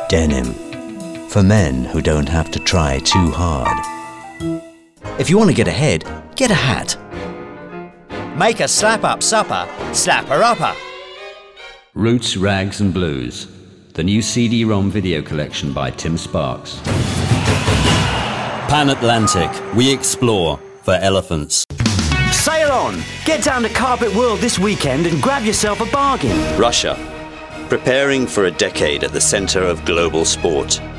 Denim. For men who don't have to try too hard. If you want to get ahead, get a hat. Make a slap-up supper, slap-a-upper. Roots, Rags and Blues, the new CD-ROM video collection by Tim Sparks. Pan Atlantic, we explore for elephants. Sail on! Get down to Carpet World this weekend and grab yourself a bargain. Russia, preparing for a decade at the center of global sport.